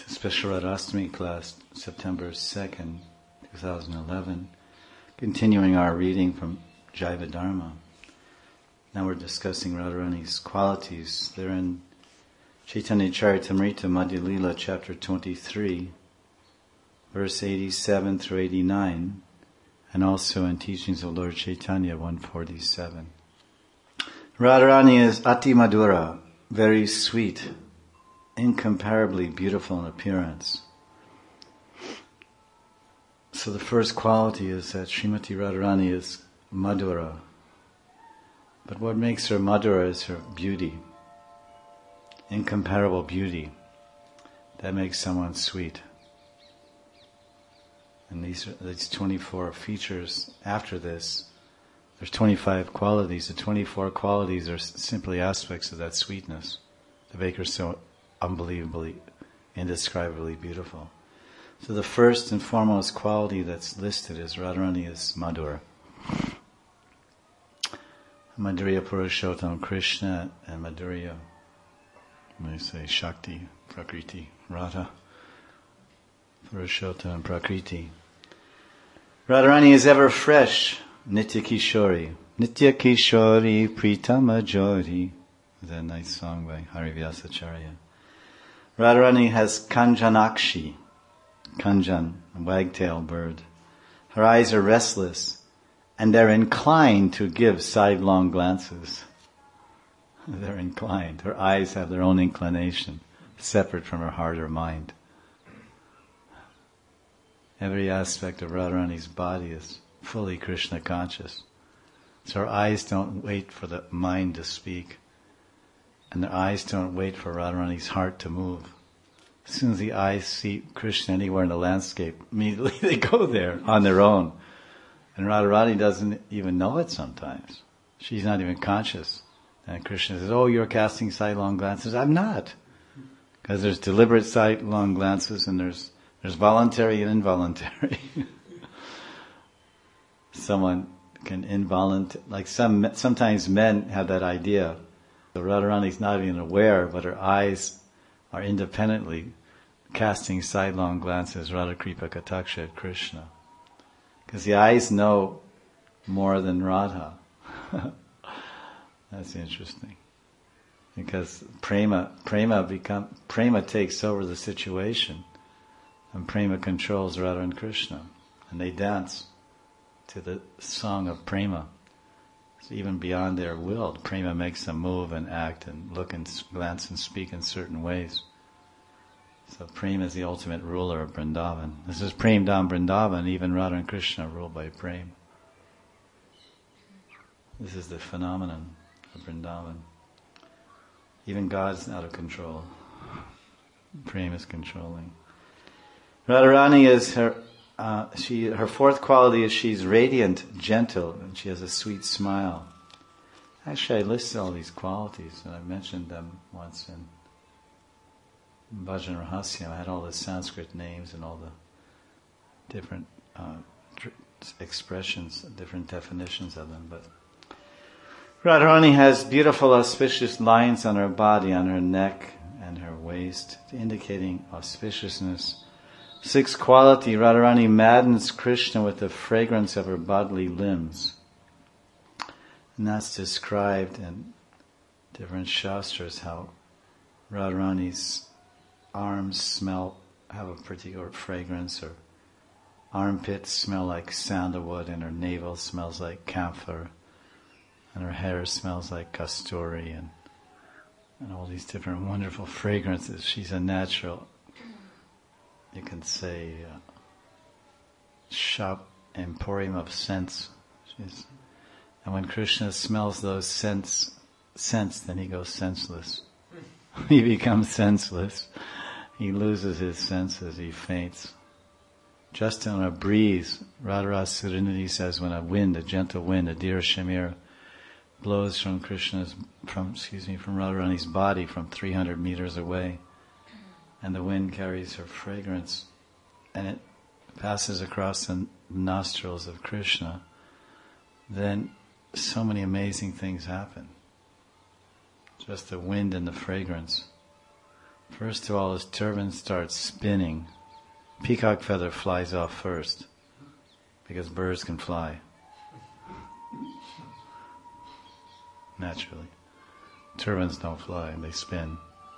Special Radhastami class, September 2nd, 2011. Continuing our reading from Jaiva Dharma. Now we're discussing Radharani's qualities. They're in Chaitanya Charitamrita Madhya Lila, chapter 23, verse 87 through 89, and also in Teachings of Lord Chaitanya 147. Radharani is Ati Madhura, very sweet, incomparably beautiful in appearance. So the first quality is that Srimati Radharani is Madhura. But what makes her Madhura is her beauty, incomparable beauty. That makes someone sweet. And these 24 features after this, there's 25 qualities. The 24 qualities are simply aspects of that sweetness that make her so unbelievably, indescribably beautiful. So the first and foremost quality that's listed is Radharani is Madhura. Madhurya Purushottam Krishna and Madhurya, I say Shakti, Prakriti, Radha, Purushottam and Prakriti. Radharani is ever fresh, Nitya Kishori. Nitya Kishori Pritama Jori. That nice song by Harivyasacharya. Radharani has Kanjanakshi, Kanjan, a wagtail bird. Her eyes are restless, and they're inclined to give sidelong glances. They're inclined. Her eyes have their own inclination, separate from her heart or mind. Every aspect of Radharani's body is fully Krishna conscious. So her eyes don't wait for the mind to speak. And their eyes don't wait for Radharani's heart to move. As soon as the eyes see Krishna anywhere in the landscape, immediately they go there on their own. And Radharani doesn't even know it sometimes. She's not even conscious. And Krishna says, "Oh, you're casting sidelong glances." I'm not. Because there's deliberate sidelong glances and there's voluntary and involuntary. Someone can sometimes men have that idea. So Radharani's not even aware, but her eyes are independently casting sidelong glances, Radha Kripa Kataksha at Krishna. Because the eyes know more than Radha. That's interesting. Because prema takes over the situation, and prema controls Radha and Krishna, and they dance to the song of prema. So even beyond their will, prema makes them move and act and look and glance and speak in certain ways. So prema is the ultimate ruler of Vrindavan. This is Prem Dham Vrindavan, even Radha and Krishna are ruled by prema. This is the phenomenon of Vrindavan. Even God's out of control. Prema is controlling. Radharani is her fourth quality is she's radiant, gentle, and she has a sweet smile. Actually, I listed all these qualities, and I mentioned them once in Bhajan Rahasyam. I had all the Sanskrit names and all the different expressions, different definitions of them. But Radharani has beautiful, auspicious lines on her body, on her neck and her waist, indicating auspiciousness. Sixth quality, Radharani maddens Krishna with the fragrance of her bodily limbs. And that's described in different shastras, how Radharani's arms have a particular fragrance, or armpits smell like sandalwood, and her navel smells like camphor, and her hair smells like kasturi, and all these different wonderful fragrances. She's a natural, you can say, shop emporium of scents. And when Krishna smells those scents, then he goes senseless. He becomes senseless. He loses his senses. He faints. Just on a breeze, Radharasa Surinidhi says, when a gentle wind, a Dhira Shamir, blows from Radharani's body from 300 meters away, and the wind carries her fragrance, and it passes across the nostrils of Krishna, then so many amazing things happen. Just the wind and the fragrance. First of all, his turban starts spinning. Peacock feather flies off first, because birds can fly. Naturally. Turbans don't fly, they spin.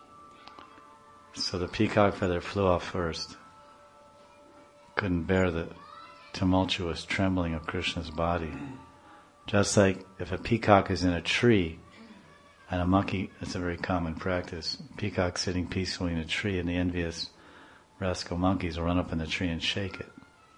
So the peacock feather flew off first. Couldn't bear the tumultuous trembling of Krishna's body. Just like if a peacock is in a tree, and a monkey, it's a very common practice. Peacock sitting peacefully in a tree, and the envious rascal monkeys will run up in the tree and shake it.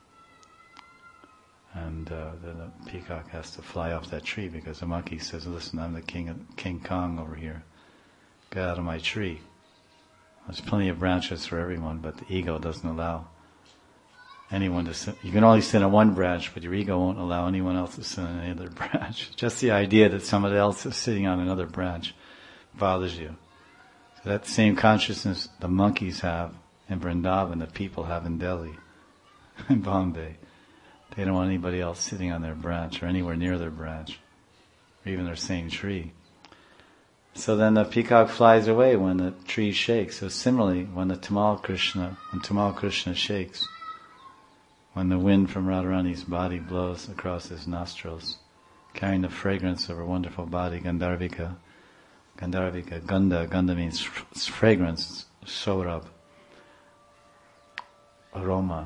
And then the peacock has to fly off that tree because the monkey says, "Listen, I'm the King Kong over here. Get out of my tree." There's plenty of branches for everyone, but the ego doesn't allow anyone to sit. You can only sit on one branch, but your ego won't allow anyone else to sit on any other branch. Just the idea that somebody else is sitting on another branch bothers you. So that same consciousness the monkeys have in Vrindavan, the people have in Delhi, in Bombay. They don't want anybody else sitting on their branch or anywhere near their branch, or even their same tree. So then the peacock flies away when the tree shakes. So similarly, when Tamal Krishna shakes, when the wind from Radharani's body blows across his nostrils, carrying the fragrance of her wonderful body, Gandharvika, Gandha means fragrance, Saurabh, aroma.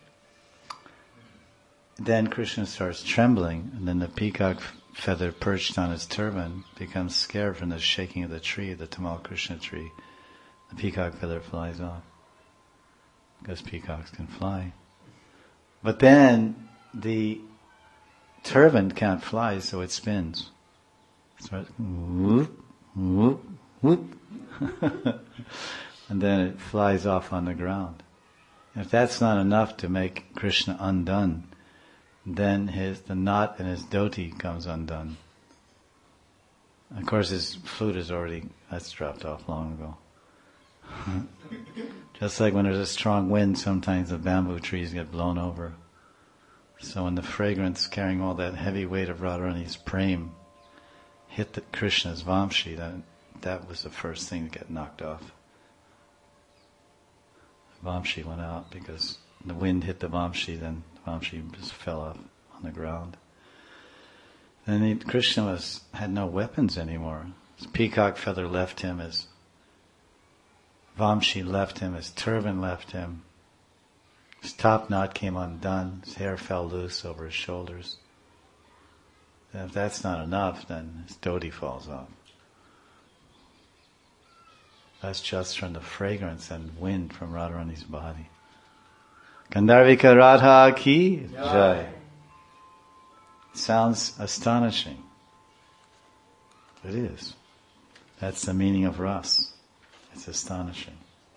Then Krishna starts trembling, and then the peacock feather perched on his turban becomes scared from the shaking of the tree, the Tamal Krishna tree. The peacock feather flies off, because peacocks can fly. But then the turban can't fly, so it spins. Starts whoop, whoop, whoop. And then it flies off on the ground. If that's not enough to make Krishna undone, then the knot in his dhoti comes undone. Of course his flute that's dropped off long ago. Just like when there's a strong wind, sometimes the bamboo trees get blown over. So when the fragrance carrying all that heavy weight of Radharani's prem hit Krishna's Vamshi, that was the first thing to get knocked off. Vamshi went out because the wind hit the Vamshi, then the Vamshi just fell off on the ground. Then Krishna had no weapons anymore. His peacock feather left him, his Vamshi left him, his turban left him. His top knot came undone, his hair fell loose over his shoulders. And if that's not enough, then his dhoti falls off. That's just from the fragrance and wind from Radharani's body. Gandharvika Radha ki jai. Sounds astonishing. It is. That's the meaning of ras. It's astonishing.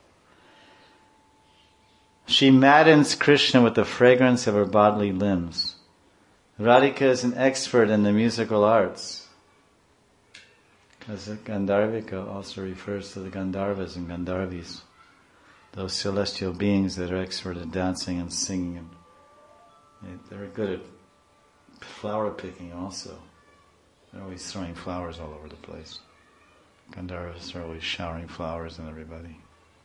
She maddens Krishna with the fragrance of her bodily limbs. Radhika is an expert in the musical arts. Because Gandharvika also refers to the Gandharvas and Gandharvis, those celestial beings that are expert at dancing and singing. They're good at flower picking also. They're always throwing flowers all over the place. Gandharvas are always showering flowers on everybody.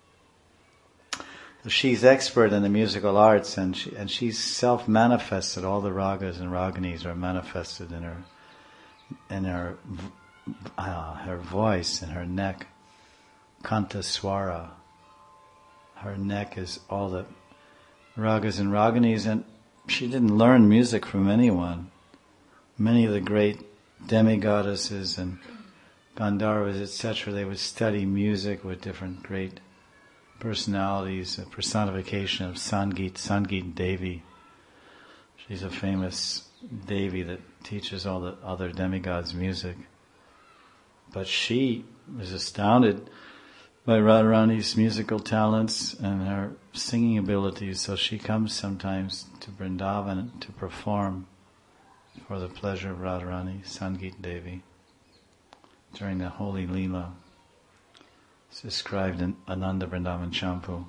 So she's expert in the musical arts, and she's self-manifested. All the ragas and raginis are manifested in her voice, in her neck. Kanta swara. Her neck is all the ragas and raginis, and she didn't learn music from anyone. Many of the great demigoddesses and Gandharvas, etc., they would study music with different great personalities, a personification of Sangeet Devi. She's a famous Devi that teaches all the other demigods music. But she was astounded by Radharani's musical talents and her singing abilities, so she comes sometimes to Vrindavan to perform for the pleasure of Radharani, Sangeet Devi, during the Holy Leela. It's described in Ananda Vrindavan Champu.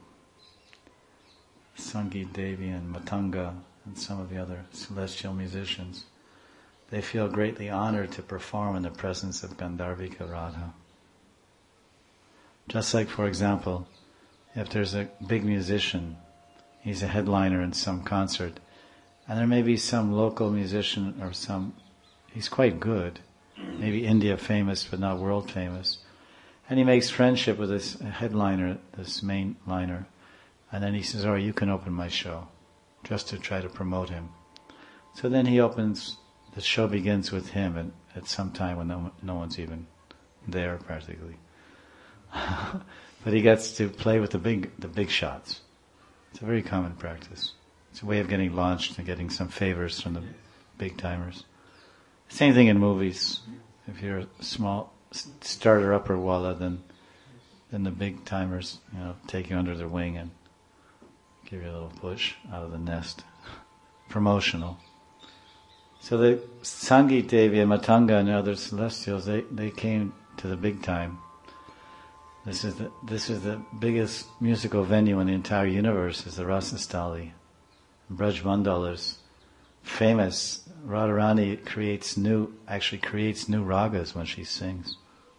Sangeet Devi and Matanga and some of the other celestial musicians, they feel greatly honored to perform in the presence of Gandharvika Radha. Just like, for example, if there's a big musician, he's a headliner in some concert, and there may be some local musician or he's quite good, maybe India famous but not world famous, and he makes friendship with this headliner, this main liner, and then he says, "Oh, you can open my show," just to try to promote him. So then the show begins with him at some time when no one's even there practically. But he gets to play with the big shots. It's a very common practice. It's a way of getting launched and getting some favors from the big timers. Same thing in movies. If you're a small starter upper walla, then the big timers, take you under their wing and give you a little push out of the nest. Promotional. So the Sangit Devi and Matanga and other celestials, they came to the big time. This is the biggest musical venue in the entire universe, is the Rasastali. Braj Mandal is famous. Radharani creates new ragas when she sings.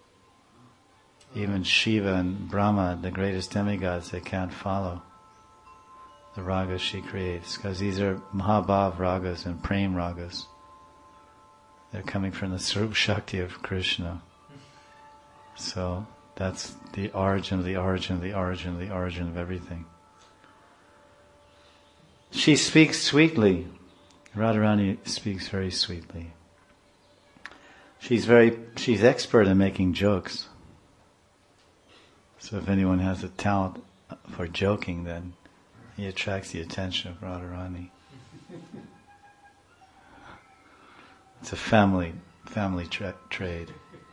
Even Shiva and Brahma, the greatest demigods, they can't follow the ragas she creates, because these are Mahabhav ragas and Prem ragas. They're coming from the Swarup Shakti of Krishna. So that's the origin of the origin of the origin of the origin of everything. She speaks sweetly. Radharani speaks very sweetly. She's expert in making jokes. So if anyone has a talent for joking, then he attracts the attention of Radharani. It's a family trade.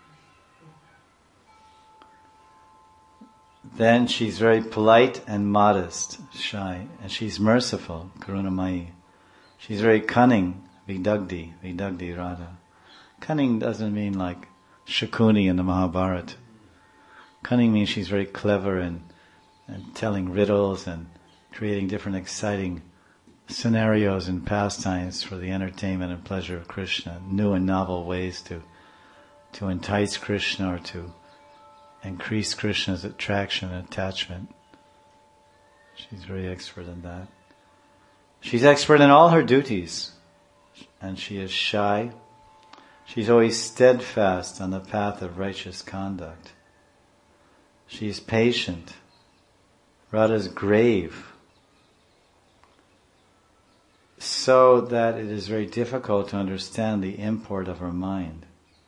Then she's very polite and modest, shy, and she's merciful, Karunamayi. She's very cunning, Vidagdi Radha. Cunning doesn't mean like Shakuni in the Mahabharata. Cunning means she's very clever and telling riddles and creating different exciting scenarios and pastimes for the entertainment and pleasure of Krishna, new and novel ways to entice Krishna or to increase Krishna's attraction and attachment. She's very expert in that. She's expert in all her duties, and she is shy. She's always steadfast on the path of righteous conduct. She is patient. Radha is grave, so that it is very difficult to understand the import of her mind.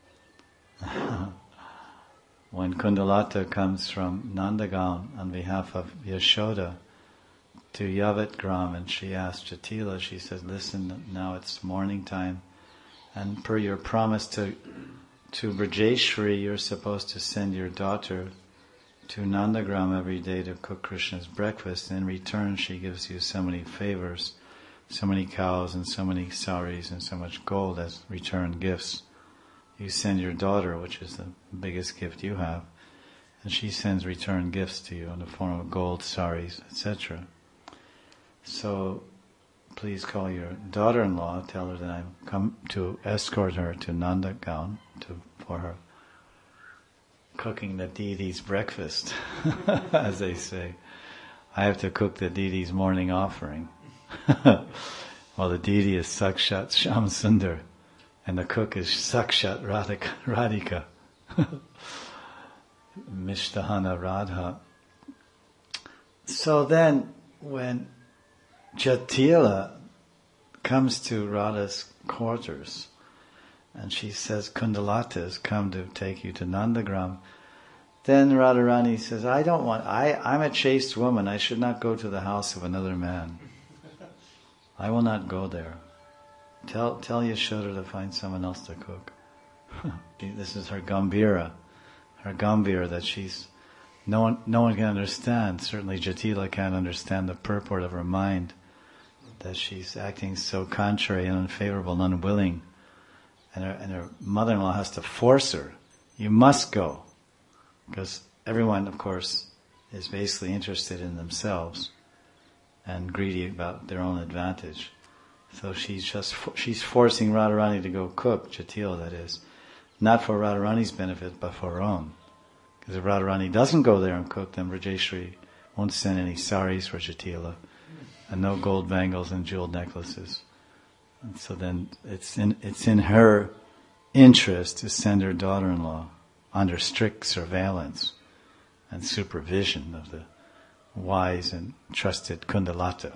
When Kundalata comes from Nandagaon on behalf of Yashoda to Yavat Gram, and she asked Jatila, she said, "Listen, now it's morning time, and per your promise to Brajeshwari, you're supposed to send your daughter to Nandagram every day to cook Krishna's breakfast. In return, she gives you so many favors, so many cows and so many saris and so much gold as return gifts. You send your daughter, which is the biggest gift you have, and she sends return gifts to you in the form of gold, saris, etc. So please call your daughter-in-law, tell her that I'm come to escort her to Nandagaon for her cooking the deity's breakfast," as they say. I have to cook the deity's morning offering. Well, the deity is Sakshat Shyam Sundar, and the cook is Sakshat Radhika. Mishtahana Radha. So then, when Jatila comes to Radha's quarters, and she says, "Kundalata has come to take you to Nandagram," then Radharani says, I'm a chaste woman, I should not go to the house of another man. I will not go there. Tell Yashoda to find someone else to cook. This is her Gambhira that no one can understand. Certainly Jatila can't understand the purport of her mind, that she's acting so contrary and unfavorable and unwilling. And her mother-in-law has to force her. You must go. Because everyone, of course, is basically interested in themselves and greedy about their own advantage. So she's forcing Radharani to go cook, Jatila that is, not for Radharani's benefit, but for her own. Because if Radharani doesn't go there and cook, then Rajeshwari won't send any saris for Jatila, and no gold bangles and jeweled necklaces. And so then it's in her interest to send her daughter-in-law under strict surveillance and supervision of the wise and trusted Kundalata.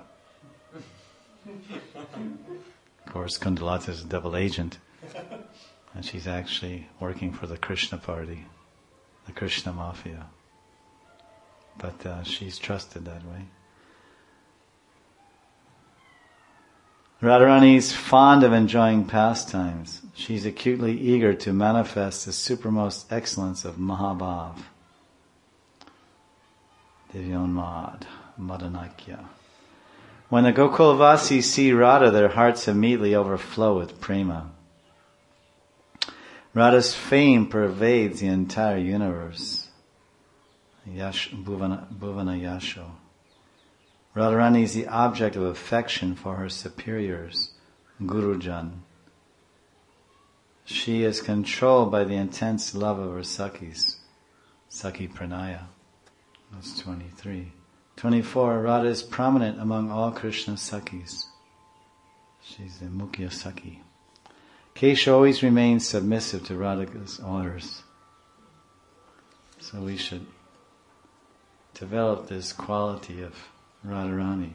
Of course, Kundalata is a double agent, and she's actually working for the Krishna party, the Krishna mafia. But she's trusted that way. Radharani is fond of enjoying pastimes. She's acutely eager to manifest the supermost excellence of Mahabhav. Divyonmad, Madanakya. When the Gokulvasis see Radha, their hearts immediately overflow with prema. Radha's fame pervades the entire universe. Bhuvana Yasho. Radharani is the object of affection for her superiors, Gurujan. She is controlled by the intense love of her Sakhis, Sakhi Pranaya. That's 23. 24. Radha is prominent among all Krishna's Sakhis. She's the Mukhya Sakhi. Kesha always remains submissive to Radhika's orders. So we should develop this quality of Radharani.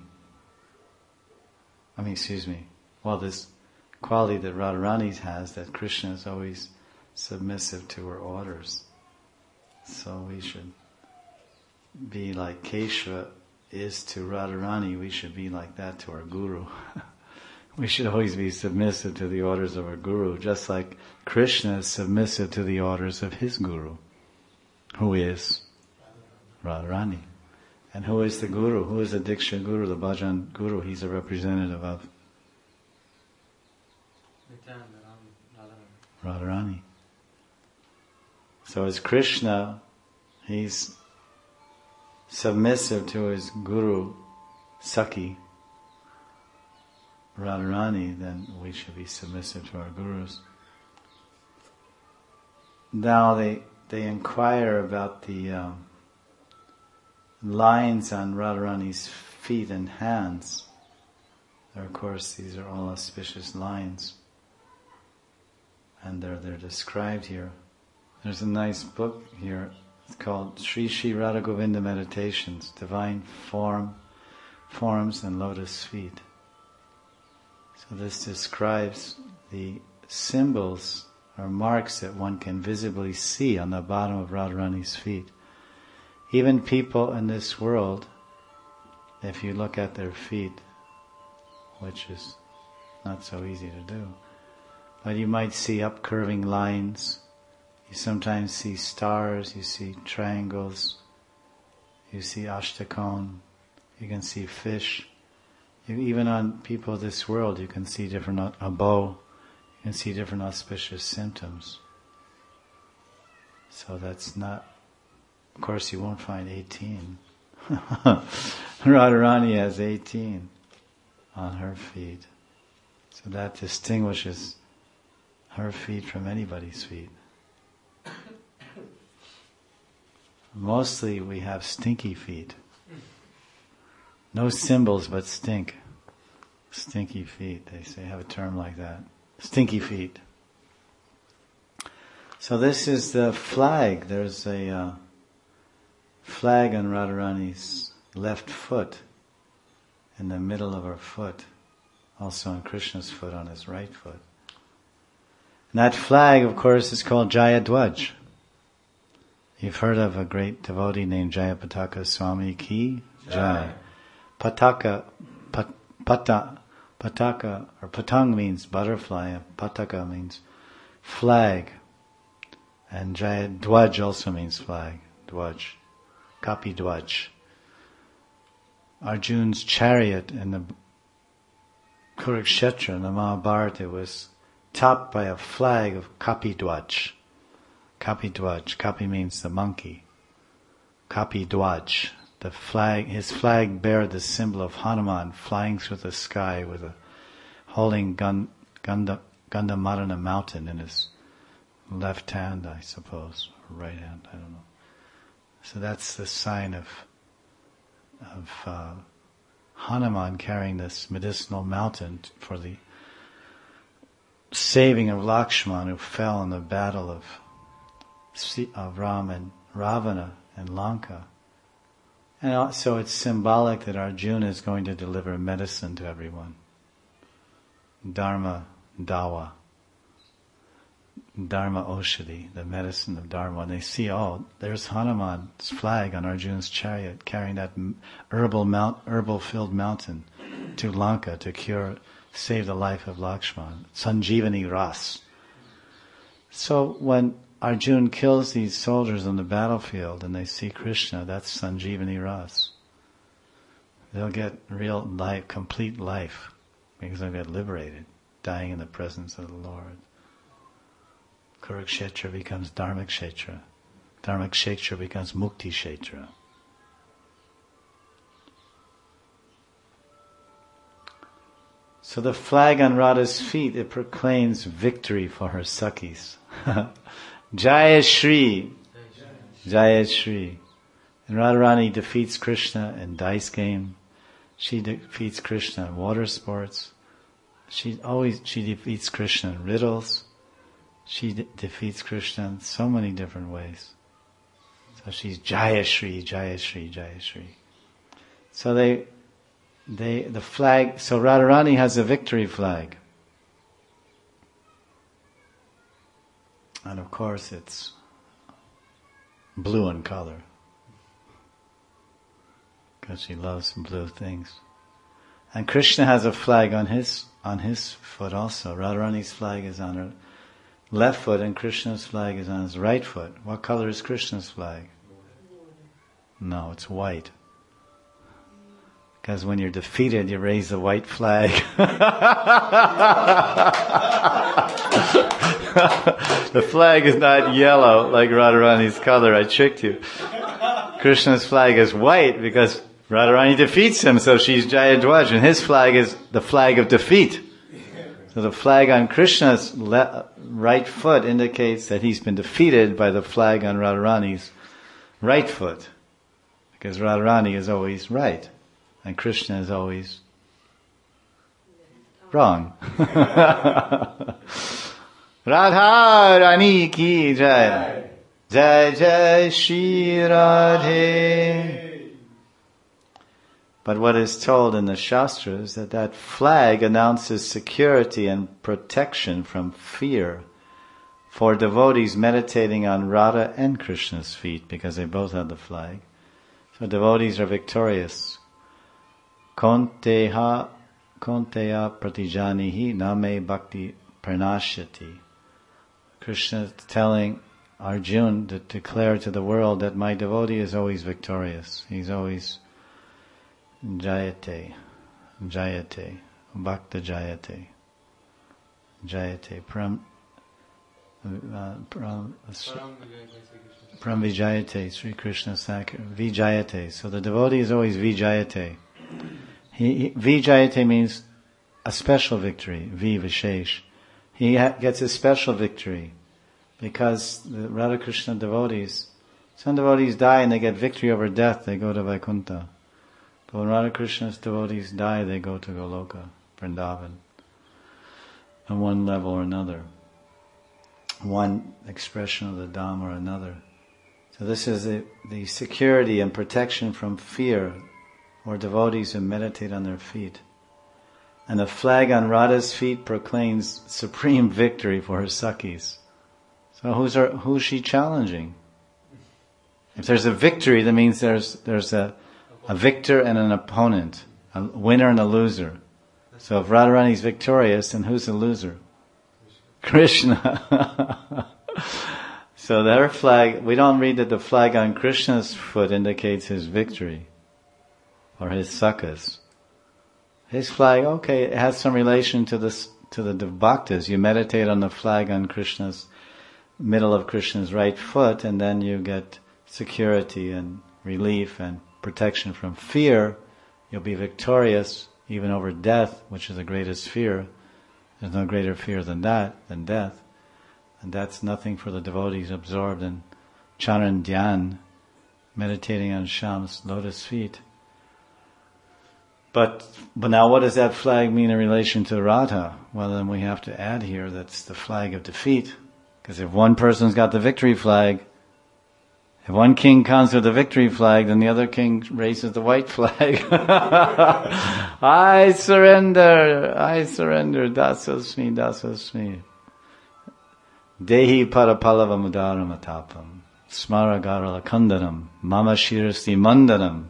This quality that Radharani has, that Krishna is always submissive to her orders. So we should be like Kesha is to Radharani, we should be like that to our Guru. We should always be submissive to the orders of our Guru, just like Krishna is submissive to the orders of his Guru, who is Radharani. And who is the Guru? Who is the Diksha Guru, the Bhajan Guru? He's a representative of Radharani. So as Krishna, he's submissive to his Guru, Sakhi, Radharani, then we should be submissive to our Gurus. Now they inquire about the lines on Radharani's feet and hands. Of course, these are all auspicious lines, and they're described here. There's a nice book here. It's called Sri Sri Radha Govinda Meditations, Divine Forms and Lotus Feet. So this describes the symbols or marks that one can visibly see on the bottom of Radharani's feet. Even people in this world, if you look at their feet, which is not so easy to do, but you might see upcurving lines, you sometimes see stars, you see triangles, you see ashtakon, you can see fish. Even on people of this world, you can see a bow, you can see different auspicious symptoms. So that's not, of course you won't find 18. Radharani has 18 on her feet. So that distinguishes her feet from anybody's feet. Mostly we have stinky feet. No symbols but stink. Stinky feet, they say, have a term like that. Stinky feet. So this is the flag. There's a flag on Radharani's left foot, in the middle of her foot. Also on Krishna's foot, on his right foot. And that flag, of course, is called Jayadwaj. You've heard of a great devotee named Jayapataka Swami Ki Jai. Pataka, or patang means butterfly, and pataka means flag. And Jayadwaj also means flag, Dwaj, Kapi Dwaj. Arjun's chariot in the Kurukshetra, in the Mahabharata, was topped by a flag of Kapi Dwaj. Kapi Dwaj. Kapi means the monkey. Kapi Dwaj. The flag, his flag bear the symbol of Hanuman flying through the sky with holding Gandhamarana mountain in his left hand, I suppose, or right hand, I don't know. So that's the sign of Hanuman carrying this medicinal mountain for the saving of Lakshman, who fell in the battle of Ram and Ravana and Lanka. And also it's symbolic that Arjuna is going to deliver medicine to everyone. Dharma Dawa. Dharma Oshadi, the medicine of Dharma. And they see, there's Hanuman's flag on Arjuna's chariot carrying that herbal-filled mountain to Lanka to save the life of Lakshman. Sanjeevani Ras. So when Arjuna kills these soldiers on the battlefield and they see Krishna, that's Sanjeevani Ras. They'll get real life, complete life, because they'll get liberated, dying in the presence of the Lord. Kurukshetra becomes Dharmakshetra. Dharmakshetra becomes Muktishetra. So the flag on Radha's feet, it proclaims victory for her Sakhis. Jaya Shri. Jaya Shri. And Radharani defeats Krishna in dice game. She defeats Krishna in water sports. She defeats Krishna in riddles. She defeats Krishna in so many different ways. So she's Jaya Shri, Jaya Shri, Jaya Shri. So the flag, so Radharani has a victory flag. And of course it's blue in color. Because she loves blue things. And Krishna has a flag on his foot also. Radharani's flag is on her left foot and Krishna's flag is on his right foot. What color is Krishna's flag? No, it's white. Because when you're defeated, you raise the white flag. The flag is not yellow like Radharani's color. I tricked you. Krishna's flag is white because Radharani defeats him, so she's Jayadwaj, and his flag is the flag of defeat. So the flag on Krishna's right foot indicates that he's been defeated by the flag on Radharani's right foot. Because Radharani is always right, and Krishna is always wrong. Radha Rani ki jai, jai jai Shri Radhe. But what is told in the Shastras is that flag announces security and protection from fear for devotees meditating on Radha and Krishna's feet, because they both have the flag. So devotees are victorious. Konteya pratijanihi name bhakti pranashyati. Krishna is telling Arjuna to declare to the world that my devotee is always victorious. He's always Jayate, Jayate, Bhakta Jayate, Jayate, Pram Vijayate, Sri Krishna Sakya, Vijayate. So the devotee is always Vijayate. Vijayate means a special victory, Vishesh. He gets a special victory because the Radha Krishna devotees, some devotees die and they get victory over death, they go to Vaikuntha. But when Radha Krishna's devotees die, they go to Goloka, Vrindavan, on one level or another, one expression of the Dham or another. So this is the security and protection from fear for devotees who meditate on their feet. And the flag on Radha's feet proclaims supreme victory for her Sakhis. So who's she challenging? If there's a victory, that means there's a victor and an opponent, a winner and a loser. So if Radharani is victorious, then who's the loser? Krishna. So their flag, we don't read that the flag on Krishna's foot indicates his victory or his sakhas. His flag, okay, it has some relation to the bhaktas. You meditate on the flag on Krishna's middle of Krishna's right foot, and then you get security and relief and protection from fear. You'll be victorious even over death, which is the greatest fear. There's no greater fear than death. And that's nothing for the devotees absorbed in Charan Dhyan meditating on Shyam's lotus feet. But now what does that flag mean in relation to Radha? Well, then we have to add here that's the flag of defeat. Because if one person's got the victory flag, if one king comes with the victory flag, then the other king raises the white flag. I surrender, dasasmi, dasasmi. Dehi parapalava mudaram atapam, smaragarala kandanam, mama shirasti mandanam.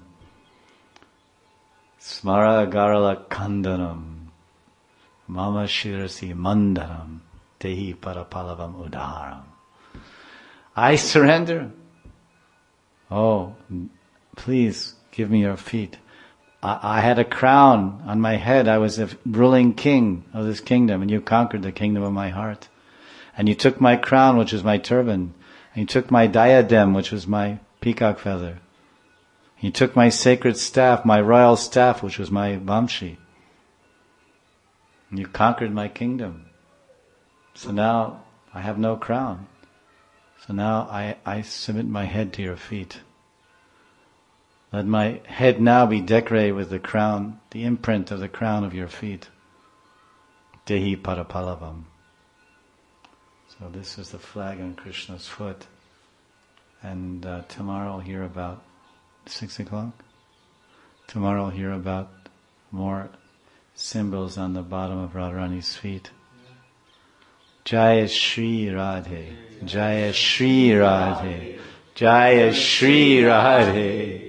Smaragarala kandanam, mama shirasi mandanam, dehi parapalavam udaharam. I surrender. Oh, please give me your feet. I had a crown on my head. I was a ruling king of this kingdom, and you conquered the kingdom of my heart. And you took my crown, which was my turban, and you took my diadem, which was my peacock feather. You took my sacred staff, my royal staff, which was my vamshi. And you conquered my kingdom. So now I have no crown. So now I submit my head to your feet. Let my head now be decorated with the crown, the imprint of the crown of your feet. Dehi parapalavam. So this is the flag on Krishna's foot. And tomorrow we'll hear about 6 o'clock. Tomorrow we'll hear about more symbols on the bottom of Radharani's feet. Jaya Shri Radhe, Jaya Shri Radhe, Jaya Shri Radhe.